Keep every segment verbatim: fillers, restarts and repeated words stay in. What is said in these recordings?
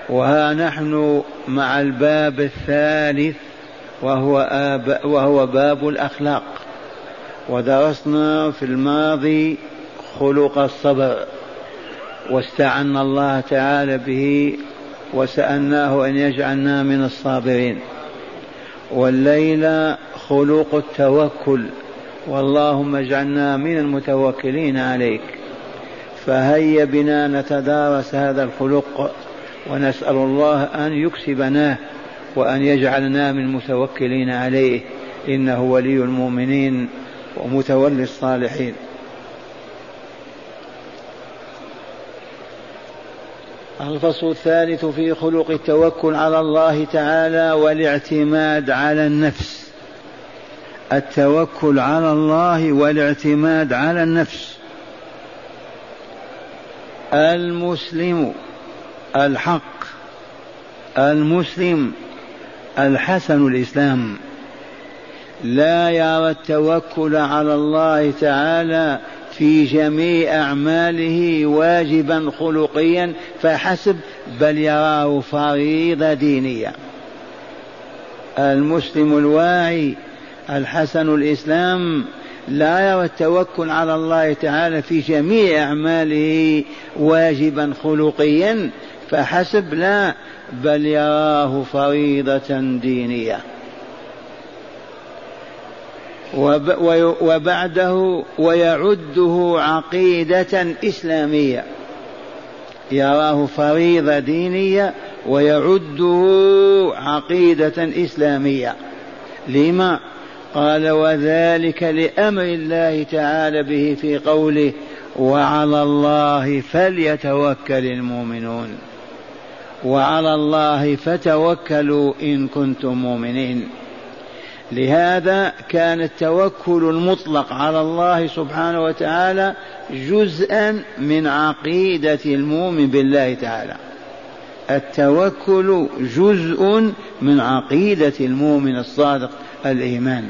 وها نحن مع الباب الثالث وهو, آب وهو باب الأخلاق. ودرسنا في الماضي خلق الصبر واستعنا الله تعالى به وسألناه أن يجعلنا من الصابرين. والليلة خلق التوكل، واللهم اجعلنا من المتوكلين عليك. فهيا بنا نتدارس هذا الخلق ونسأل الله أن يكسبناه وأن يجعلنا من المتوكلين عليه، إنه ولي المؤمنين ومتولي الصالحين. الفصل الثالث في خلق التوكل على الله تعالى والاعتماد على النفس. التوكل على الله والاعتماد على النفس. المسلم الحق، المسلم الحسن الإسلام، لا يرى التوكل على الله تعالى في جميع أعماله واجبا خلقيا فحسب، بل يراه فريضة دينية. المسلم الواعي الحسن الإسلام لا يرى التوكل على الله تعالى في جميع أعماله واجبا خلقيا فحسب، لا، بل يراه فريضة دينية. وبعده ويعده عقيدة إسلامية، يراه فريضة دينية ويعده عقيدة إسلامية. لما؟ قال وذلك لأمر الله تعالى به في قوله وعلى الله فليتوكل المؤمنون، وعلى الله فتوكلوا إن كنتم مؤمنين. لهذا كان التوكل المطلق على الله سبحانه وتعالى جزءا من عقيدة المؤمن بالله تعالى. التوكل جزء من عقيدة المؤمن الصادق الإيمان.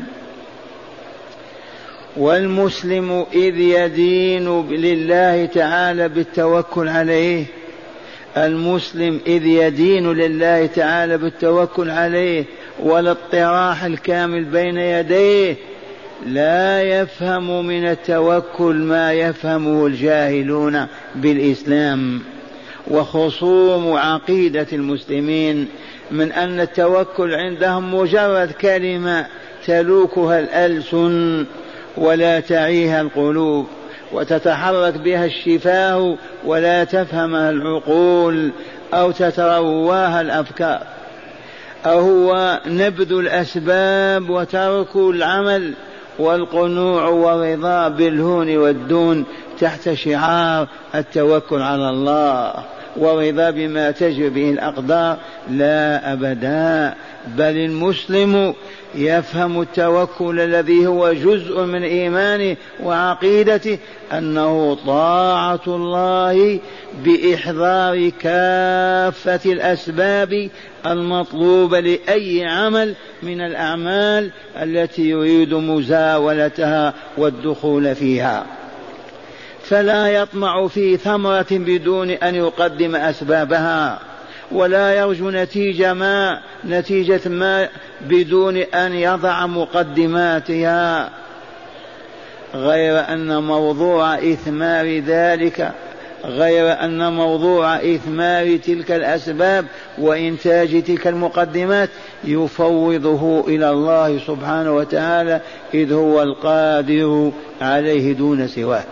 والمسلم إذ يدين لله تعالى بالتوكل عليه، المسلم إذ يدين لله تعالى بالتوكل عليه والاطراح الكامل بين يديه، لا يفهم من التوكل ما يفهمه الجاهلون بالإسلام وخصوم عقيدة المسلمين، من أن التوكل عندهم مجرد كلمة تلوكها الألسن ولا تعيها القلوب وتتحرك بها الشفاه ولا تفهمها العقول أو تترواها الأفكار، أو هو نبذ الأسباب وترك العمل والقنوع والرضا بالهون والدون تحت شعار التوكل على الله ورضا بما تجري به الأقدار. لا أبدا، بل المسلم يفهم التوكل الذي هو جزء من إيمانه وعقيدته أنه طاعة الله بإحضار كافة الأسباب المطلوبة لأي عمل من الأعمال التي يريد مزاولتها والدخول فيها، فلا يطمع في ثمرة بدون أن يقدم أسبابها، ولا يرجو نتيجة ما نتيجة ما بدون أن يضع مقدماتها، غير أن موضوع إثمار ذلك غير أن موضوع إثمار تلك الأسباب وإنتاج تلك المقدمات يفوضه إلى الله سبحانه وتعالى، إذ هو القادر عليه دون سواه.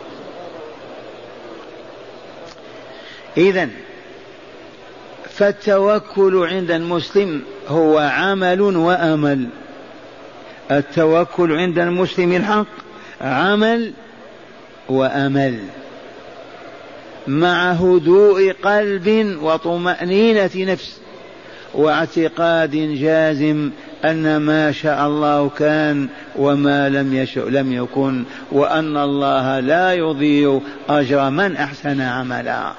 إذن فالتوكل عند المسلم هو عمل وأمل. التوكل عند المسلم الحق عمل وأمل، مع هدوء قلب وطمأنينة نفس واعتقاد جازم أن ما شاء الله كان وما لم يشأ لم يكن، وأن الله لا يضيع أجر من أحسن عملا.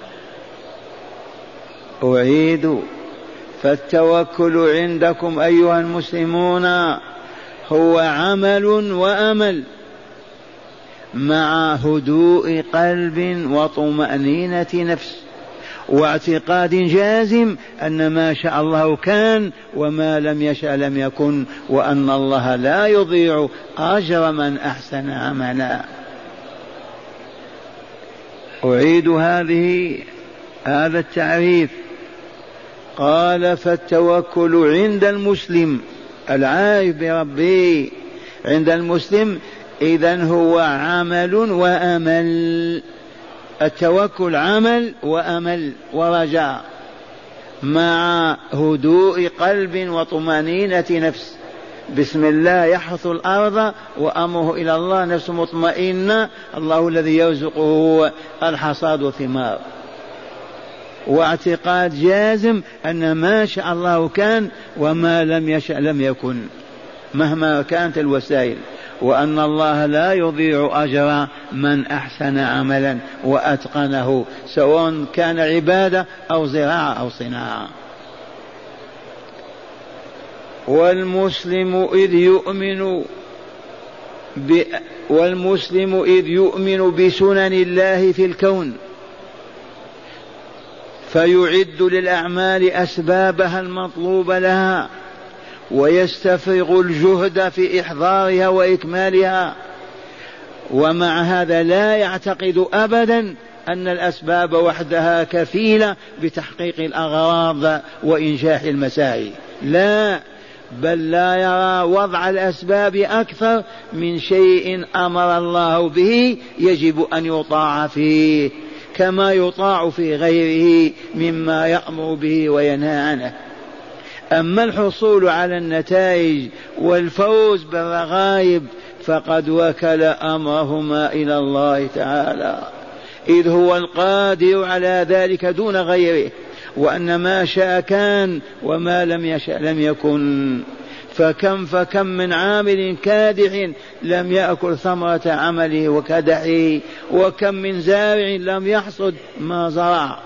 أعيد، فالتوكل عندكم أيها المسلمون هو عمل وأمل، مع هدوء قلب وطمأنينة نفس واعتقاد جازم أن ما شاء الله كان وما لم يشأ لم يكن، وأن الله لا يضيع أجر من أحسن عملا. أعيد هذه هذا التعريف. قال: فالتوكل عند المسلم العارف بربه، عند المسلم إذن هو عمل وأمل. التوكل عمل وأمل ورجاء مع هدوء قلب وطمأنينة نفس. بسم الله يحث الأرض وأمره إلى الله، نفس مطمئنة، الله الذي يرزقه الحصاد والثمار. واعتقاد جازم أن ما شاء الله كان وما لم يشأ لم يكن مهما كانت الوسائل، وأن الله لا يضيع أجر من أحسن عملا وأتقنه، سواء كان عبادة أو زراعة أو صناعة. والمسلم إذ يؤمن ب... والمسلم إذ يؤمن بسنن الله في الكون فيعد للأعمال أسبابها المطلوب لها، ويستفرغ الجهد في إحضارها وإكمالها، ومع هذا لا يعتقد أبدا أن الأسباب وحدها كفيلة بتحقيق الأغراض وإنجاح المساعي، لا، بل لا يرى وضع الأسباب أكثر من شيء أمر الله به يجب أن يطاع فيه، كما يطاع في غيره مما يأمر به وينهى عنه. أما الحصول على النتائج والفوز بالرغائب فقد وكل أمرهما إلى الله تعالى، إذ هو القادر على ذلك دون غيره، وأن ما شاء كان وما لم يشأ لم يكن. فكم فكم من عامل كادح لم يأكل ثمرة عمله وكدحه، وكم من زارع لم يحصد ما زرع.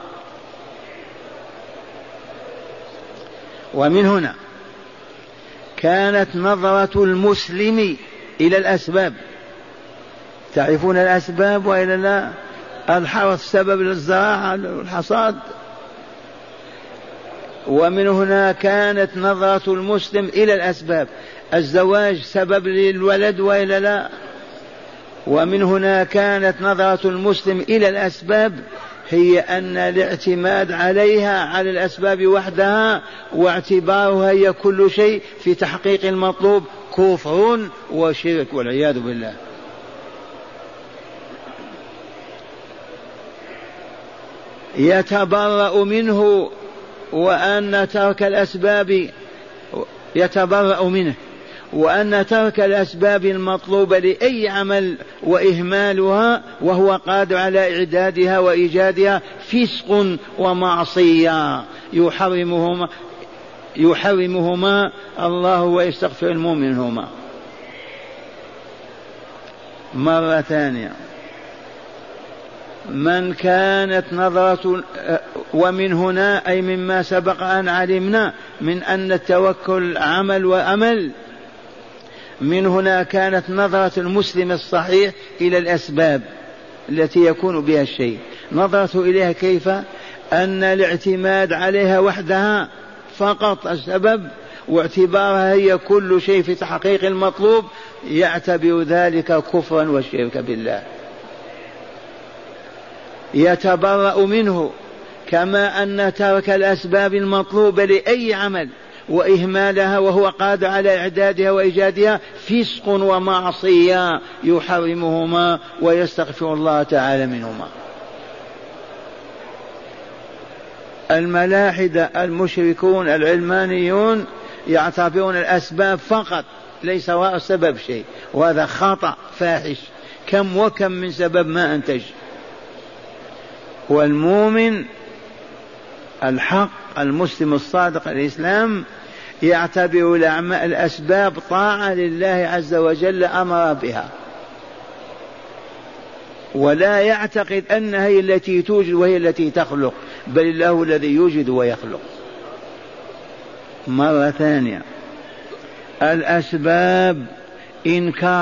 ومن هنا كانت نظرة المسلم إلى الأسباب. تعرفون الأسباب وإلا لا؟ الحرث سبب للزراعة والحصاد. ومن هنا كانت نظرة المسلم إلى الأسباب. الزواج سبب للولد وإلا لا؟ ومن هنا كانت نظرة المسلم إلى الأسباب هي أن الاعتماد عليها على الأسباب وحدها واعتبارها هي كل شيء في تحقيق المطلوب كفر وشرك والعياذ بالله. يتبرأ منه، وأن ترك الأسباب يتبرأ منه، وأن ترك الأسباب المطلوبة لأي عمل وإهمالها وهو قادر على إعدادها وإيجادها فسق ومعصية يحرمهما يحرمهما الله ويستغفر المؤمن منهما. مرة ثانية، من كانت نظرة، ومن هنا أي مما سبق أن علمنا من أن التوكل عمل وأمل، من هنا كانت نظرة المسلم الصحيح إلى الأسباب التي يكون بها الشيء. نظرته إليها كيف؟ أن الاعتماد عليها وحدها فقط السبب، واعتبارها هي كل شيء في تحقيق المطلوب، يعتبر ذلك كفرا والشرك بالله. يتبرأ منه، كما أن ترك الأسباب المطلوبة لأي عمل وإهمالها وهو قادر على إعدادها وإيجادها فسق ومعصية يحرمهما ويستغفر الله تعالى منهما. الملاحدة المشركون العلمانيون يعتبرون الأسباب فقط، ليس وراء السبب شيء، وهذا خطأ فاحش. كم وكم من سبب ما أنتج. والمؤمن الحق المسلم الصادق الإسلام يعتبر الأسباب طاعة لله عز وجل أمر بها، ولا يعتقد أنها هي التي توجد وهي التي تخلق، بل الله الذي يوجد ويخلق. مرة ثانية، الأسباب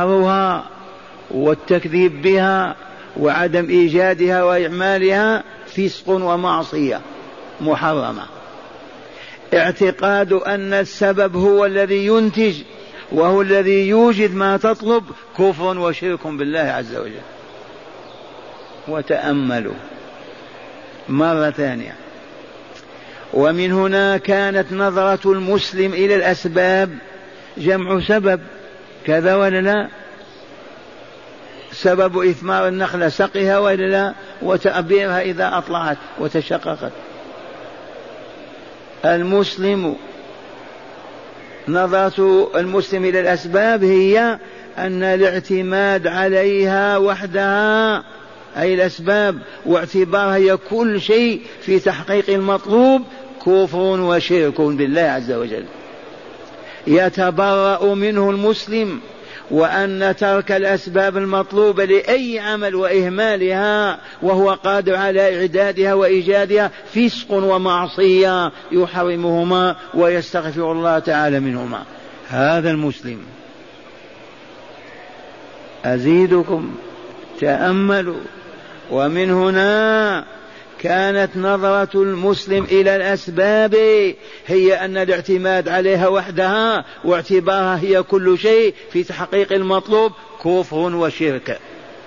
إنكارها والتكذيب بها وعدم إيجادها وإعمالها فسق ومعصية محرمة. اعتقاد أن السبب هو الذي ينتج وهو الذي يوجد ما تطلب كفر وشرك بالله عز وجل. وتأملوا مرة ثانية. ومن هنا كانت نظرة المسلم إلى الأسباب جمع سبب، كذا ولا لا؟ سبب إثمار النخلة سقيها ولا لا، وتأبيرها إذا أطلعت وتشققت. المسلم نظرة المسلم إلى الأسباب هي أن الاعتماد عليها وحدها أي الأسباب واعتبارها هي كل شيء في تحقيق المطلوب كفر وشرك بالله عز وجل. يتبرأ منه المسلم، وأن ترك الأسباب المطلوبة لأي عمل وإهمالها وهو قادر على إعدادها وإيجادها فسق ومعصية يحرمهما ويستغفر الله تعالى منهما. هذا المسلم. أزيدكم تأملوا. ومن هنا كانت نظرة المسلم إلى الأسباب هي أن الاعتماد عليها وحدها واعتبارها هي كل شيء في تحقيق المطلوب كفر وشرك،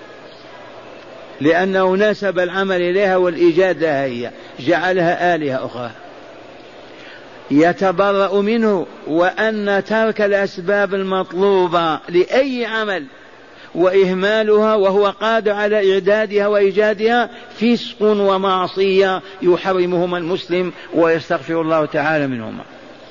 لأنه نسب العمل إليها والإيجاد لها هي، جعلها آلهة أخرى. يتبرأ منه، وأن ترك الأسباب المطلوبة لأي عمل وإهمالها وهو قادر على إعدادها وإيجادها فسق ومعصية يحرمهما المسلم ويستغفر الله تعالى منهما.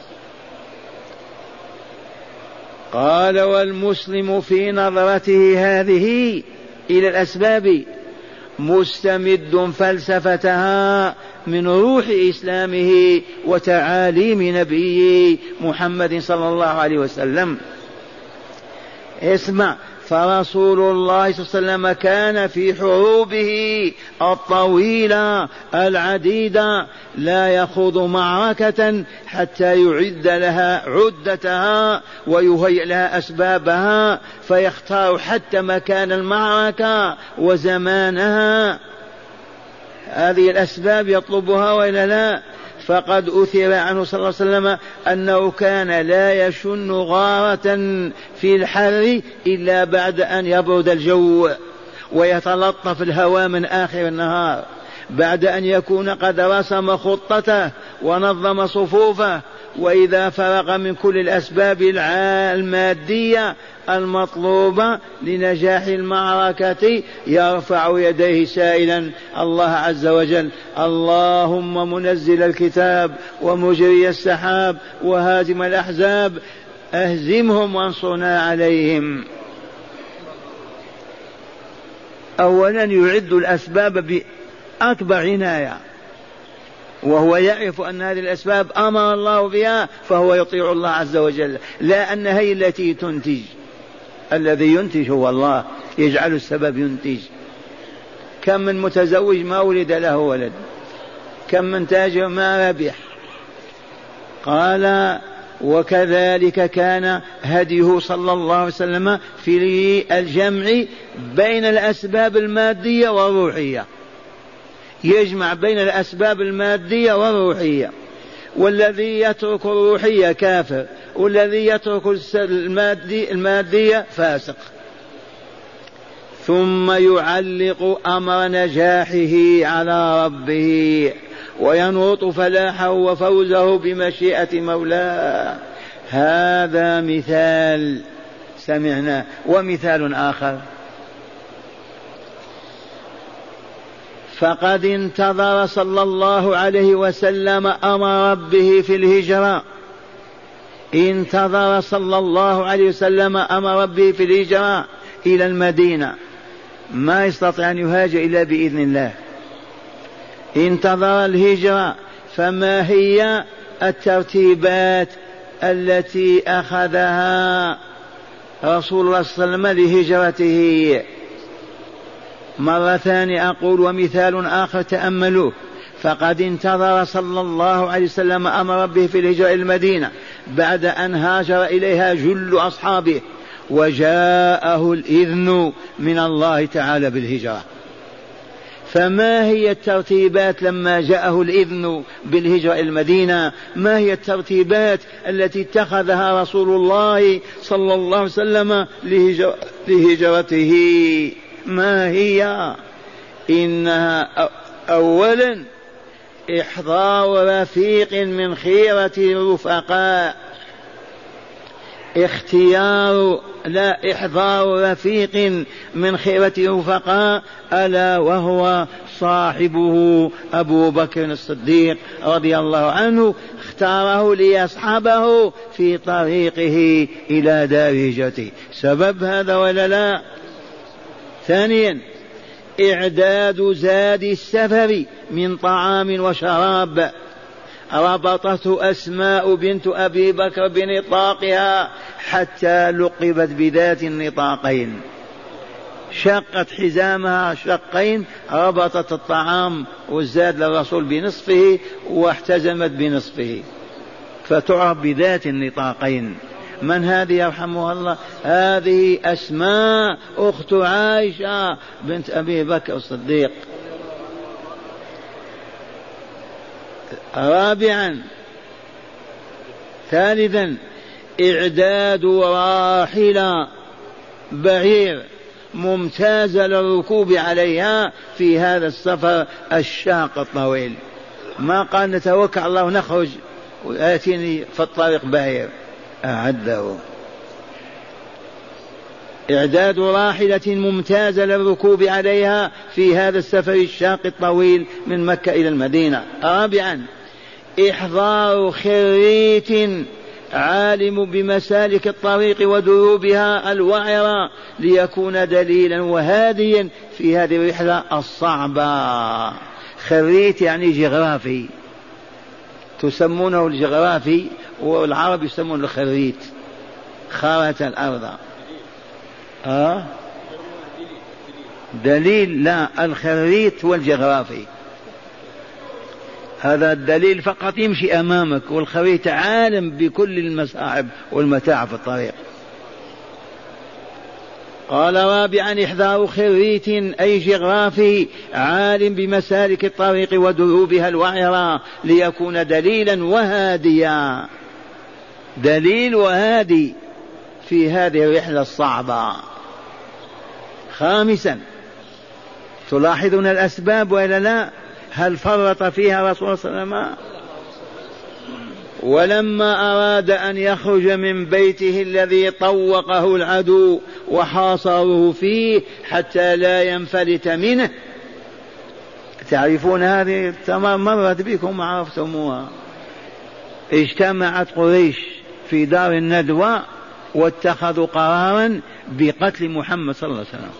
قال: والمسلم في نظرته هذه إلى الأسباب مستمد فلسفتها من روح إسلامه وتعاليم نبيه محمد صلى الله عليه وسلم. اسمع: فرسول الله صلى الله عليه وسلم كان في حروبه الطويلة العديدة لا يخوض معركة حتى يعد لها عدتها ويهيئ لها أسبابها، فيختار حتى مكان المعركة وزمانها. هذه الأسباب يطلبها وإلا لا؟ فقد أثر عنه صلى الله عليه وسلم أنه كان لا يشن غارة في الحر إلا بعد أن يبرد الجو ويتلطف الهواء من آخر النهار، بعد أن يكون قد رسم خطته ونظم صفوفه، وإذا فرغ من كل الأسباب المادية المطلوبة لنجاح المعركة يرفع يديه سائلا الله عز وجل: اللهم منزل الكتاب ومجري السحاب وهازم الأحزاب أهزمهم وانصرنا عليهم. أولا يعد الأسباب بأكبر عناية، وهو يعرف أن هذه الأسباب أمر الله بها فهو يطيع الله عز وجل، لا أن هي التي تنتج. الذي ينتج هو الله، يجعل السبب ينتج. كم من متزوج ما ولد له ولد، كم من تاجر ما ربح. قال: وكذلك كان هديه صلى الله عليه وسلم في الجمع بين الأسباب المادية والروحية، يجمع بين الأسباب المادية والروحية. والذي يترك الروحية كافر، والذي يترك المادي المادية فاسق. ثم يعلق أمر نجاحه على ربه وينوط فلاحه وفوزه بمشيئة مولاه. هذا مثال سمعنا. ومثال آخر: فقد انتظر صلى الله عليه وسلم أمر ربه في الهجرة. انتظر صلى الله عليه وسلم أمر ربه في الهجرة إلى المدينة، ما يستطيع أن يهاجر إلا بإذن الله. انتظر الهجرة. فما هي الترتيبات التي أخذها رسول الله صلى الله عليه وسلم لهجرته؟ مرة ثانية أقول: ومثال آخر تأملوه: فقد انتظر صلى الله عليه وسلم أمر ربه في الهجرة إلى المدينة بعد أن هاجر إليها جل أصحابه، وجاءه الإذن من الله تعالى بالهجرة. فما هي الترتيبات لما جاءه الإذن بالهجرة إلى المدينة؟ ما هي الترتيبات التي اتخذها رسول الله صلى الله عليه وسلم لهجرته؟ ما هي؟ إنها أولا إحضار رفيق من خيرة الرفقاء، اختيار لا إحضار رفيق من خيرة الرفقاء، ألا وهو صاحبه أبو بكر الصديق رضي الله عنه، اختاره ليصحبه في طريقه إلى دار هجرته. سبب هذا ولا لا؟ ثانيا إعداد زاد السفر من طعام وشراب، ربطته أسماء بنت أبي بكر بنطاقها حتى لقبت بذات النطاقين، شقت حزامها شقين، ربطت الطعام والزاد للرسول بنصفه واحتزمت بنصفه، فتعرف بذات النطاقين. من هذه يرحمها الله؟ هذه أسماء أخت عائشة بنت أبي بكر الصديق. رابعا ثالثا إعداد راحلة بعير ممتازة للركوب عليها في هذا السفر الشاق الطويل. ما قال نتوكل الله ونخرج وآتيني في الطريق بعير، أعده. إعداد راحلة ممتازة للركوب عليها في هذا السفر الشاق الطويل من مكة إلى المدينة. رابعا إحضار خريت عالم بمسالك الطريق ودروبها الوعرة ليكون دليلا وهاديا في هذه الرحلة الصعبة. خريت يعني جغرافي، تسمونه الجغرافي والعرب يسمونه الخريت، خارة الأرض. آه؟ دليل لا، الخريت والجغرافي هذا الدليل فقط يمشي أمامك، والخريت عالم بكل المصاعب والمتاع في الطريق. قال رابعا إحضار خريت أي جغرافي عالم بمسالك الطريق ودروبها الوعرة ليكون دليلا وهاديا، دليل وهادي في هذه الرحلة الصعبة. خامسا تلاحظون الأسباب وإلا لا؟ هل فرط فيها رسول الله صلى الله عليه وسلم؟ ولما أراد أن يخرج من بيته الذي طوقه العدو وحاصره فيه حتى لا ينفلت منه، تعرفون هذه تمام مرت بكم عرفتموها، اجتمعت قريش في دار الندوة واتخذوا قرارا بقتل محمد صلى الله عليه وسلم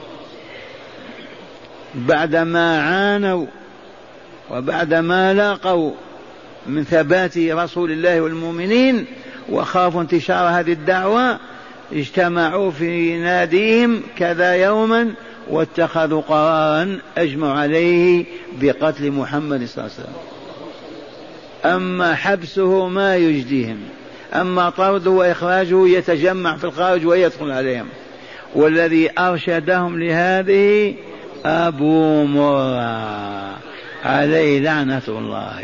بعدما عانوا وبعدما لاقوا من ثبات رسول الله والمؤمنين وخافوا انتشار هذه الدعوة. اجتمعوا في ناديهم كذا يوما واتخذوا قرارا أجمعوا عليه بقتل محمد صلى الله عليه وسلم. أما حبسه ما يجديهم، أما طرده وإخراجه يتجمع في الخارج ويدخل عليهم. والذي أرشدهم لهذه أبو مرة عليه لعنة الله،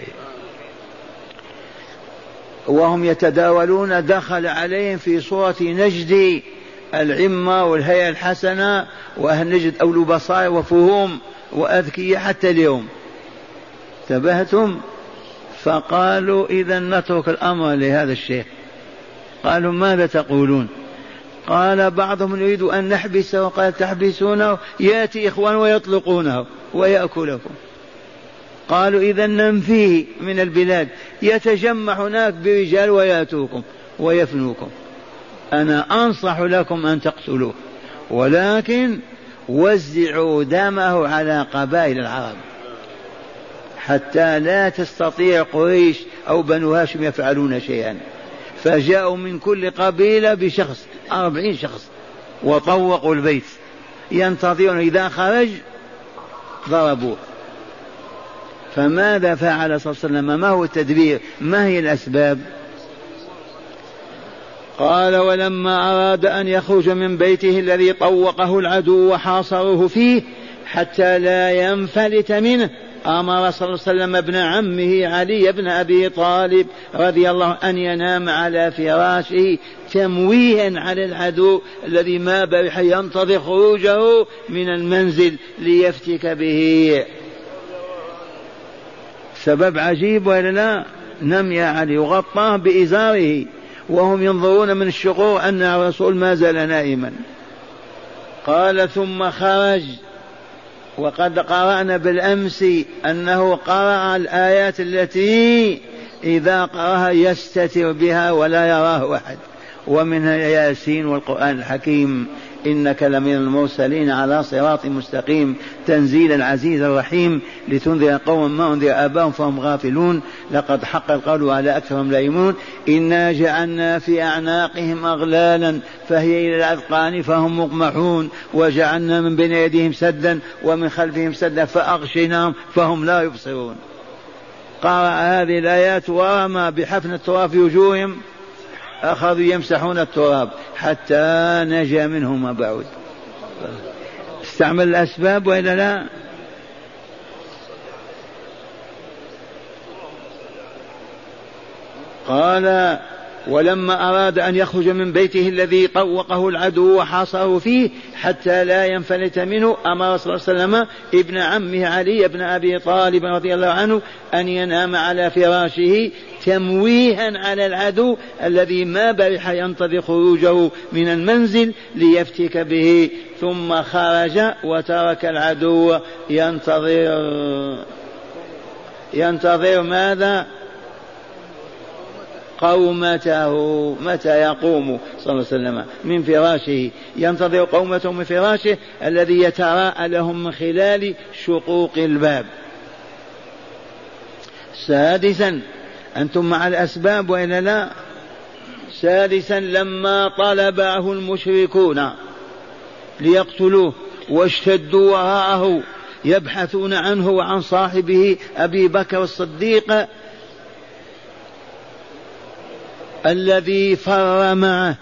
وهم يتداولون دخل عليهم في صورة نجد العمة والهيئة الحسنة، وأهل نجد أولو بصائر وفهوم وأذكياء حتى اليوم. انتبهتم؟ فقالوا إذا نترك الأمر لهذا الشيخ. قالوا ماذا تقولون؟ قال بعضهم يريد أن نحبسه، قال تحبسونه يأتي إخوان ويطلقونه ويأكلكم. قالوا إذا ننفيه من البلاد، يتجمع هناك برجال ويأتوكم ويفنوكم. أنا أنصح لكم أن تقتلوه، ولكن وزعوا دمه على قبائل العرب حتى لا تستطيع قريش أو بنو هاشم يفعلون شيئا. فجاءوا من كل قبيلة بشخص، أربعين شخص، وطوقوا البيت ينتظرون إذا خرج ضربوه. فماذا فعل صلى الله عليه وسلم؟ ما هو التدبير؟ ما هي الأسباب؟ قال ولما أراد أن يخرج من بيته الذي طوقه العدو وحاصره فيه حتى لا ينفلت منه أمر صلى الله عليه وسلم ابن عمه علي بن أبي طالب رضي الله عنه أن ينام على فراشه تمويها على العدو الذي ما برح ينتظر خروجه من المنزل ليفتك به. سبب عجيب ولا لا؟ نم يا علي، وغطاه بإزاره وهم ينظرون من الشقوق أن الرسول ما زال نائما. قال ثم خرج، وقد قرأنا بالأمس أنه قرأ الآيات التي إذا قرأها يستتر بها ولا يراه أحد، ومنها ياسين والقرآن الحكيم إنك لمن المرسلين على صراط مستقيم تنزيل العزيز الرحيم لتنذر قوما ما أنذر آباهم فهم غافلون لقد حق القول على أكثرهم لا يؤمنون إنا جعلنا في أعناقهم أغلالا فهي إلى الأذقان فهم مقمحون وجعلنا من بين يديهم سدا ومن خلفهم سدا فأغشيناهم فهم لا يبصرون. قرأ هذه الآيات ورمى بحفن التراب في وجوههم، أخذوا يمسحون التراب حتى نجا منهم ما بعد. استعمل الأسباب وإلا لا؟ قال ولما أراد أن يخرج من بيته الذي طوقه العدو وحاصره فيه حتى لا ينفلت منه أمر صلى الله عليه وسلم ابن عمه علي بن أبي طالب رضي الله عنه أن ينام على فراشه تمويها على العدو الذي ما برح ينتظر خروجه من المنزل ليفتك به. ثم خرج وترك العدو ينتظر ينتظر ماذا؟ قومته متى يقوم صلى الله عليه وسلم من فراشه، ينتظر قومته من فراشه الذي يتراءى لهم من خلال شقوق الباب. سادسا أنتم مع الأسباب وإلا لا؟ سادسا لما طلبه المشركون ليقتلوه واشتدوا وراءه يبحثون عنه وعن صاحبه أبي بكر الصديق الذي فر معه،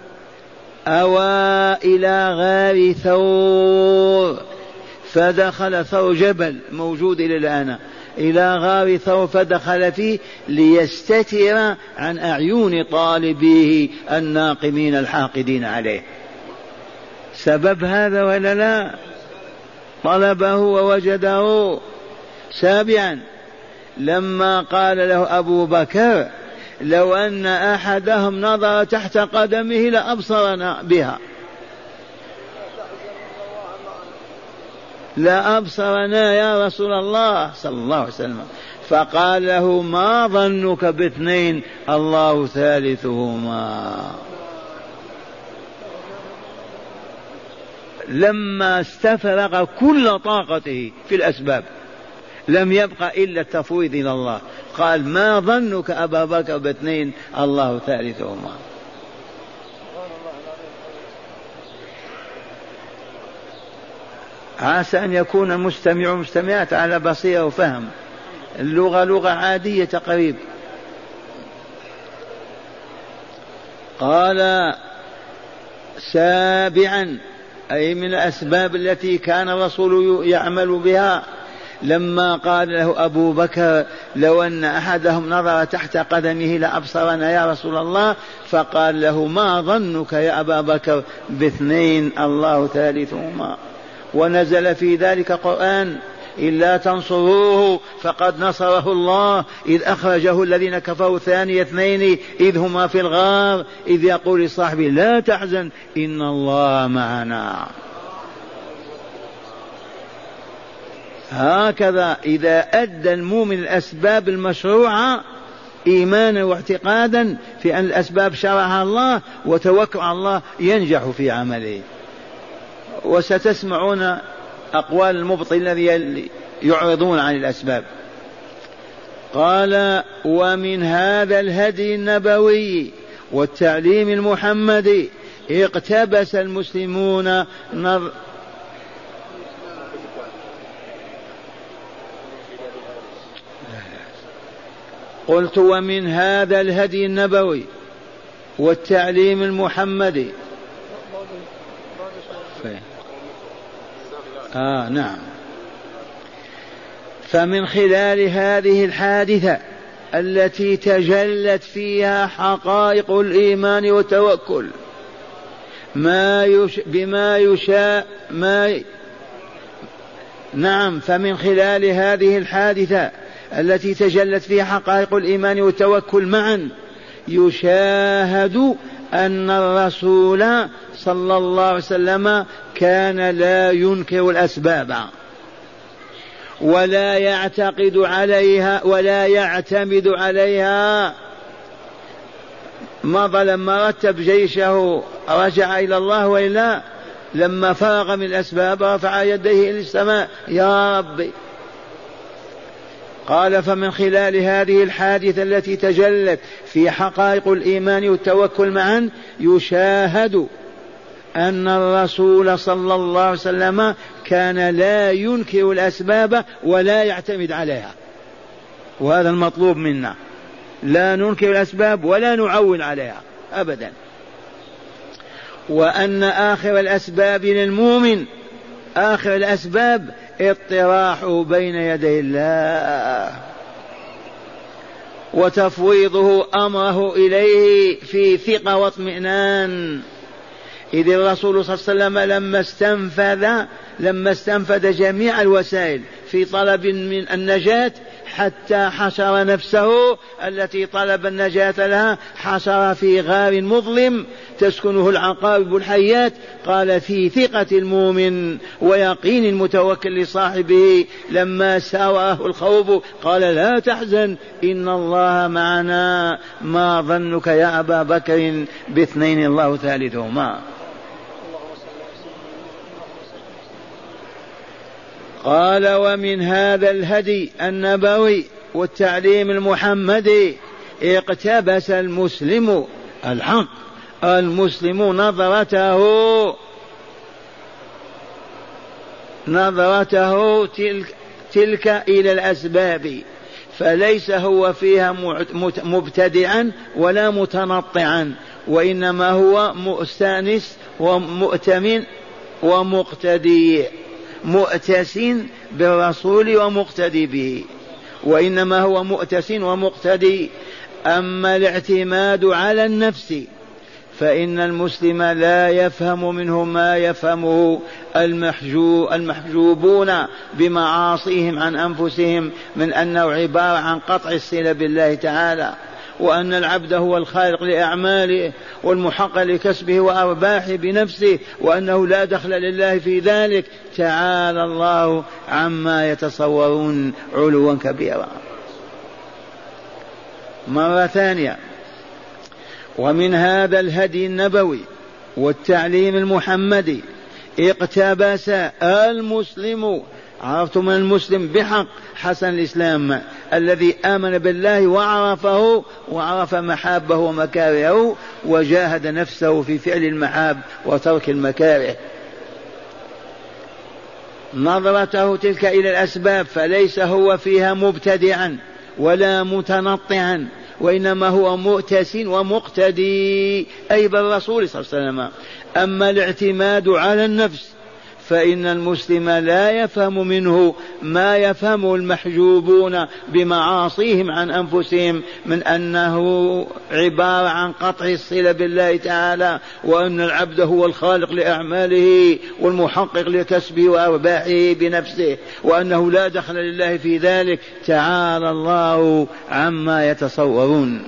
أوى إلى غار ثور فدخل ثور جبل موجود إلى الآن إلى غار ثور فدخل فيه ليستتر عن أعين طالبيه الناقمين الحاقدين عليه. سبب هذا ولا لا؟ طلبه ووجده. سابعا لما قال له أبو بكر لو أن أحدهم نظر تحت قدمه لأبصرنا بها لأبصرنا يا رسول الله صلى الله عليه وسلم، فقال له ما ظنك باثنين الله ثالثهما. لما استفرغ كل طاقته في الأسباب لم يبق إلا التفويض إلى الله، قال ما ظنك أبا بكر باثنين الله ثالثهما. عسى أن يكون المستمع والمستمعات على بصيرة وفهم، اللغة لغة عادية تقريبا. قال سابعا أي من الأسباب التي كان الرسول يعمل بها لما قال له أبو بكر لو أن أحدهم نظر تحت قدمه لأبصرنا يا رسول الله، فقال له ما ظنك يا أبا بكر باثنين الله ثالثهما. ونزل في ذلك قرآن إلا تنصروه فقد نصره الله إذ أخرجه الذين كفروا ثاني اثنين إذ هما في الغار إذ يقول لصاحبه لا تحزن إن الله معنا. هكذا إذا أدى المؤمن الأسباب المشروعة إيمانا واعتقادا في أن الأسباب شرعها الله وتوكل على الله ينجح في عمله. وستسمعون أقوال المبطل الذي يعرضون عن الأسباب. قال ومن هذا الهدي النبوي والتعليم المحمدي اقتبس المسلمون نظر قلت ومن هذا الهدي النبوي والتعليم المحمدي آه نعم. فمن خلال هذه الحادثة التي تجلت فيها حقائق الإيمان والتوكل ما يش بما يشاء ما ي... نعم فمن خلال هذه الحادثة التي تجلت فيها حقائق الإيمان والتوكل معا يشاهد أن الرسول صلى الله عليه وسلم كان لا ينكر الأسباب ولا يعتقد عليها ولا يعتمد عليها. مضى لما رتب جيشه رجع إلى الله وإلا لما فرغ من الأسباب رفع يديه إلى السماء يا ربي. قال فمن خلال هذه الحادثة التي تجلت في حقائق الإيمان والتوكل معا يشاهد أن الرسول صلى الله عليه وسلم كان لا ينكر الأسباب ولا يعتمد عليها، وهذا المطلوب منا، لا ننكر الأسباب ولا نعول عليها أبدا. وأن آخر الأسباب للمؤمن آخر الأسباب اطراحه بين يدي الله وتفويضه أمره إليه في ثقة واطمئنان. إذ الرسول صلى الله عليه وسلم لما استنفذ لما استنفذ جميع الوسائل في طلب من النجاة حتى حشر نفسه التي طلب النجاة لها حشر في غار مظلم تسكنه العقارب الحيات. قال في ثقة المؤمن ويقين المتوكل لصاحبه لما ساواه الخوف قال لا تحزن إن الله معنا ما ظنك يا أبا بكر باثنين الله ثالثهما. قال ومن هذا الهدي النبوي والتعليم المحمدي اقتبس المسلم الحق المسلم نظرته نظرته تلك, تلك إلى الأسباب، فليس هو فيها مبتدعا ولا متنطعا، وإنما هو مؤتنس ومؤتمن ومقتدي، مؤتس بالرسول ومقتدي به، وإنما هو مؤتس ومقتدي. أما الاعتماد على النفس فإن المسلم لا يفهم منه ما يفهمه المحجوبون بمعاصيهم عن أنفسهم من أنه عبارة عن قطع الصلة بالله تعالى، وأن العبد هو الخالق لأعماله والمحقق لكسبه وأرباحه بنفسه، وأنه لا دخل لله في ذلك. تعالى الله عما يتصورون علوا كبيرا. مرة ثانية، ومن هذا الهدي النبوي والتعليم المحمدي اقتبس المسلم، عرفتم المسلم بحق حسن الإسلام الذي آمن بالله وعرفه وعرف محابه ومكارهه وجاهد نفسه في فعل المحاب وترك المكاره. نظرته تلك إلى الأسباب فليس هو فيها مبتدعا ولا متنطعا، وإنما هو مؤتس ومقتدي أي بالرسول صلى الله عليه وسلم. أما الاعتماد على النفس فإن المسلم لا يفهم منه ما يفهمه المحجوبون بمعاصيهم عن أنفسهم من أنه عبارة عن قطع الصلة بالله تعالى، وأن العبد هو الخالق لأعماله والمحقق لكسبه وأرباحه بنفسه، وأنه لا دخل لله في ذلك. تعالى الله عما يتصورون.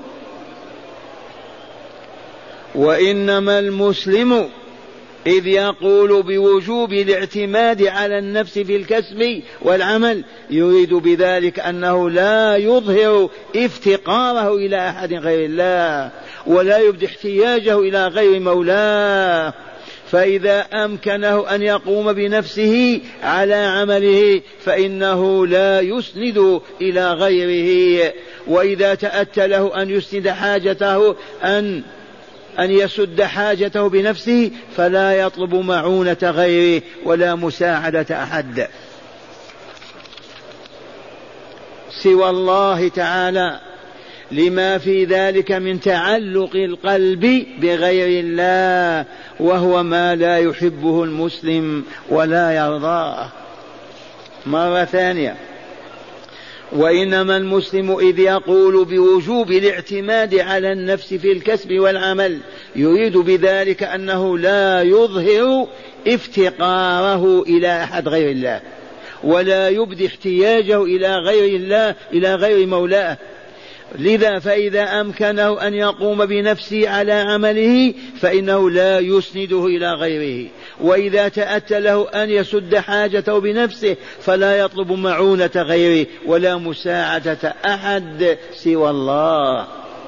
وإنما المسلم إذ يقول بوجوب الاعتماد على النفس في الكسب والعمل يريد بذلك أنه لا يظهر افتقاره إلى أحد غير الله ولا يبدي احتياجه إلى غير مولاه. فإذا أمكنه أن يقوم بنفسه على عمله فإنه لا يسند إلى غيره، وإذا تأتى له أن يسند حاجته أن أن يسد حاجته بنفسه فلا يطلب معونة غيره ولا مساعدة أحد سوى الله تعالى، لما في ذلك من تعلق القلب بغير الله، وهو ما لا يحبه المسلم ولا يرضاه. مرة ثانية، وإنما المسلم إذ يقول بوجوب الاعتماد على النفس في الكسب والعمل يريد بذلك أنه لا يظهر افتقاره إلى أحد غير الله، ولا يبدي احتياجه إلى غير الله إلى غير مولاه. لذا فإذا أمكنه أن يقوم بنفسه على عمله فإنه لا يسنده إلى غيره، وإذا تأتى له أن يسد حاجته بنفسه فلا يطلب معونة غيره ولا مساعدة أحد سوى الله،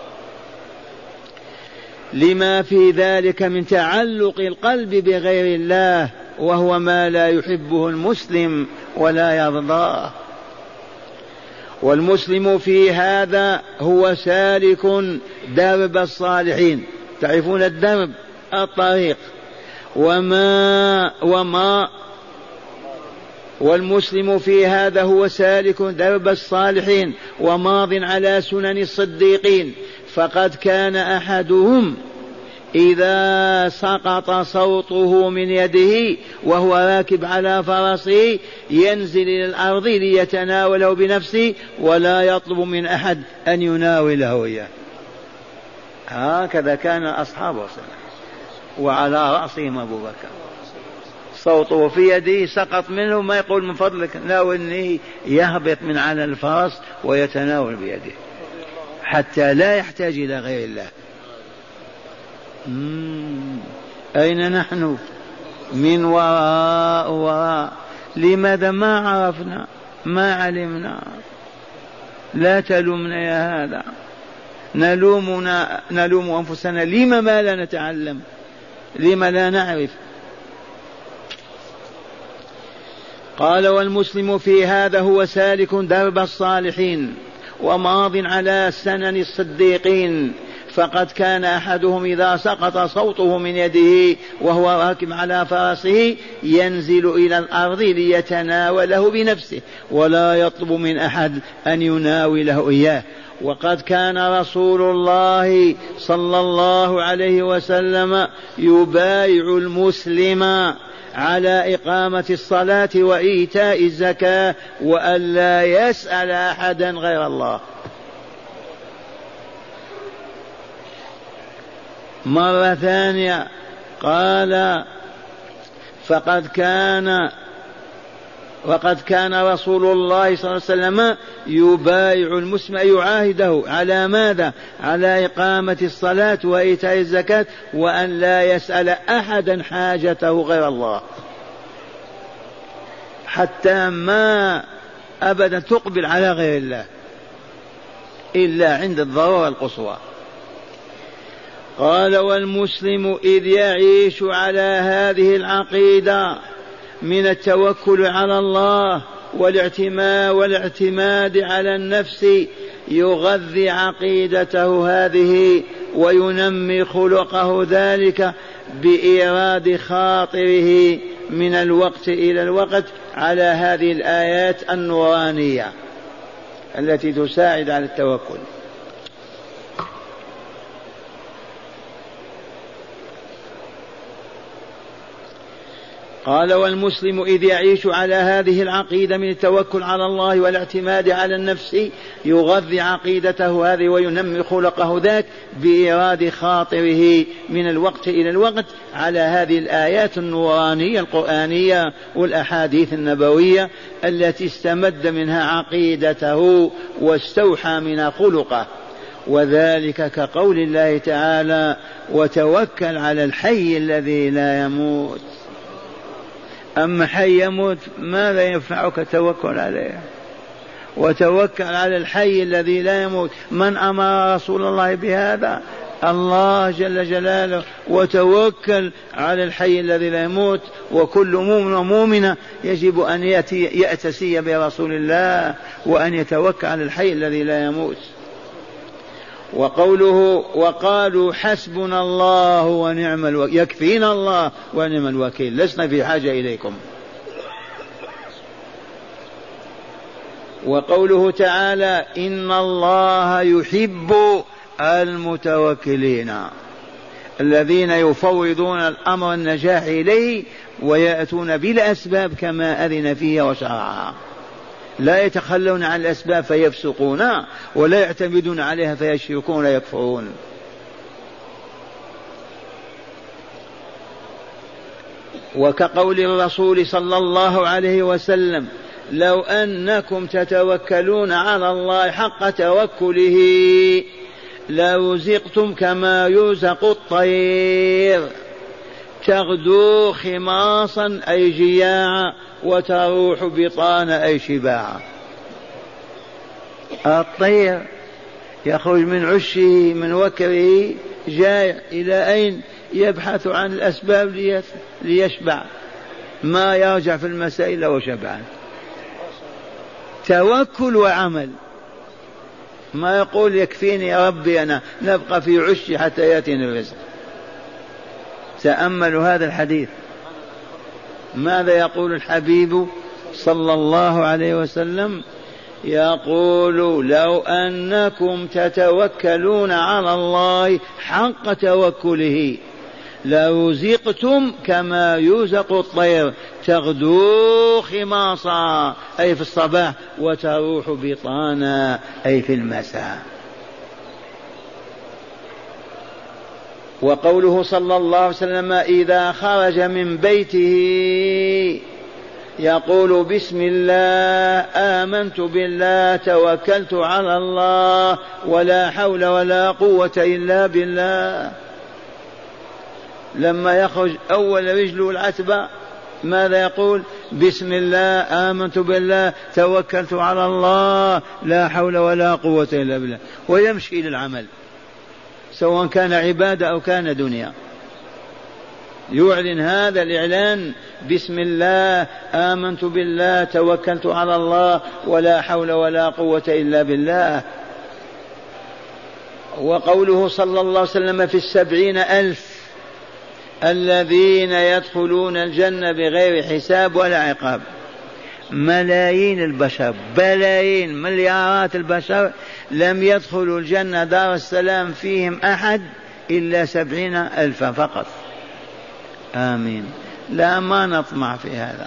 لما في ذلك من تعلق القلب بغير الله، وهو ما لا يحبه المسلم ولا يرضاه. والمسلم في هذا هو سالك درب الصالحين، تعرفون الدرب الطريق، وما وما والمسلم في هذا هو سالك درب الصالحين وماض على سنن الصديقين. فقد كان أحدهم إذا سقط صوته من يده وهو راكب على فرسه ينزل إلى الأرض ليتناوله بنفسه ولا يطلب من أحد أن يناوله إياه. هكذا كان أصحابه وعلى رأسهم أبو بكر، صوته في يده سقط منه ما يقول من فضلك ناولني، يهبط من على الفرس ويتناول بيده حتى لا يحتاج إلى غير الله. مم. أين نحن؟ من وراء وراء. لماذا ما عرفنا ما علمنا؟ لا تلومنا يا هذا، نلومنا نلوم أنفسنا. لما ما لا نتعلم؟ لما لا نعرف؟ قال والمسلم في هذا هو سالك درب الصالحين وماض على سنن الصديقين. فقد كان أحدهم إذا سقط صوته من يده وهو راكب على فرسه ينزل إلى الأرض ليتناوله بنفسه ولا يطلب من أحد أن يناوله إياه. وقد كان رسول الله صلى الله عليه وسلم يبايع المسلم على إقامة الصلاة وإيتاء الزكاة وأن لا يسأل أحدا غير الله. مرة ثانية قال فقد كان وقد كان رسول الله صلى الله عليه وسلم يبايع المسلم يعاهده على ماذا؟ على إقامة الصلاة وإيتاء الزكاة وأن لا يسأل أحدا حاجته غير الله، حتى ما أبدا تقبل على غير الله إلا عند الضرورة القصوى. قال والمسلم إذ يعيش على هذه العقيدة من التوكل على الله والاعتماد والاعتماد على النفس يغذي عقيدته هذه وينمي خلقه ذلك بإيراد خاطره من الوقت إلى الوقت على هذه الآيات النورانية التي تساعد على التوكل. قال والمسلم إذ يعيش على هذه العقيدة من التوكل على الله والاعتماد على النفس يغذي عقيدته هذه وينمي خلقه ذاك بإيراد خاطره من الوقت إلى الوقت على هذه الآيات النورانية القرآنية والأحاديث النبوية التي استمد منها عقيدته واستوحى منها خلقه. وذلك كقول الله تعالى وتوكل على الحي الذي لا يموت. أما حي يموت ماذا ينفعك التوكل عليه؟ وتوكل على الحي الذي لا يموت. من أمر رسول الله بهذا؟ الله جل جلاله. وتوكل على الحي الذي لا يموت. وكل مؤمن ومؤمنة يجب أن يأتي يأتسي برسول الله وأن يتوكل على الحي الذي لا يموت. وقوله وقالوا حسبنا الله ونعم الوكيل، يكفينا الله ونعم الوكيل، لسنا في حاجة إليكم. وقوله تعالى إن الله يحب المتوكلين الذين يفوضون الأمر النجاح إليه ويأتون بالأسباب كما أذن فيها وشرعها، لا يتخلون عن الأسباب فيفسقون ولا يعتمدون عليها فيشركون ولا يكفرون. وكقول الرسول صلى الله عليه وسلم لو أنكم تتوكلون على الله حق توكله لرزقتم كما يرزق الطير تغدو خماصا أي جياعا وتروح بطانا أي شباعا. الطير يخرج من عشه من وكره جائع إلى أين؟ يبحث عن الأسباب ليشبع، ما يرجع في المساء إلا وشبعان. توكل وعمل، ما يقول يكفيني يا ربي أنا نبقى في عشي حتى يأتيني الرزق. تأملوا هذا الحديث، ماذا يقول الحبيب صلى الله عليه وسلم؟ يقول لو أنكم تتوكلون على الله حق توكله لرزقتم كما يرزق الطير تغدو خماصا أي في الصباح وتروح بطانا أي في المساء. وقوله صلى الله عليه وسلم إذا خرج من بيته يقول بسم الله آمنت بالله توكلت على الله ولا حول ولا قوة إلا بالله. لما يخرج أول رجله العتبة ماذا يقول؟ بسم الله آمنت بالله توكلت على الله لا حول ولا قوة إلا بالله، ويمشي للعمل سواء كان عبادة أو كان دنيا. يعلن هذا الإعلان بسم الله آمنت بالله توكلت على الله ولا حول ولا قوة إلا بالله. وقوله صلى الله عليه وسلم في السبعين ألف الذين يدخلون الجنة بغير حساب ولا عقاب، ملايين البشر بلايين مليارات البشر لم يدخلوا الجنة دار السلام فيهم أحد إلا سبعين ألفا فقط. آمين. لا ما نطمع في هذا.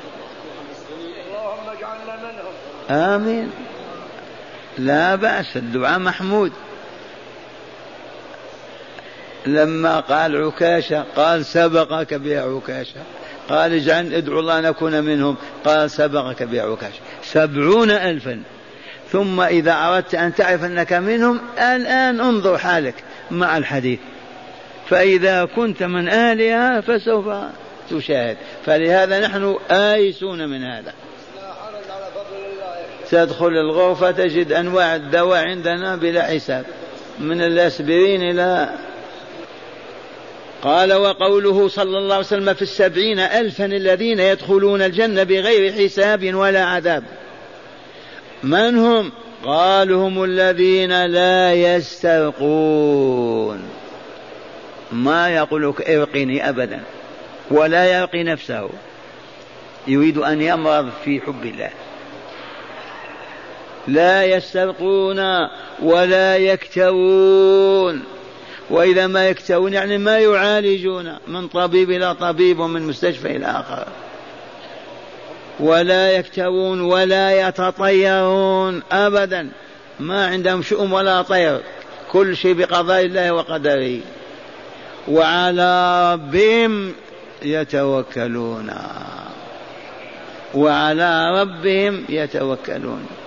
آمين. لا بأس، الدعاء محمود. لما قال عكاشة قال سبقك بها عكاشة، قال اجعل ادعو الله نكون منهم، قال سبقك بها عكاشة سبعون ألفا. ثم إذا أردت أن تعرف أنك منهم الآن انظر حالك مع الحديث، فإذا كنت من أهلها فسوف تشاهد. فلهذا نحن آيسون من هذا. تدخل الغرفة تجد أنواع الدواء عندنا بلا حساب، من الأسبرين إلى. قال وقوله صلى الله عليه وسلم في السبعين ألفا الذين يدخلون الجنة بغير حساب ولا عذاب، من هم؟ قال هم الذين لا يسترقون، ما يقولك ارقني أبدا، ولا يرقي نفسه، يريد أن يمرض في حب الله. لا يسترقون ولا يكتوون، وإذا ما يكتوون يعني ما يعالجون من طبيب إلى طبيب ومن مستشفى إلى آخر. ولا يكتوون ولا يتطيرون أبدا، ما عندهم شؤم ولا طير، كل شيء بقضاء الله وقدره. وعلى ربهم يتوكلون، وعلى ربهم يتوكلون.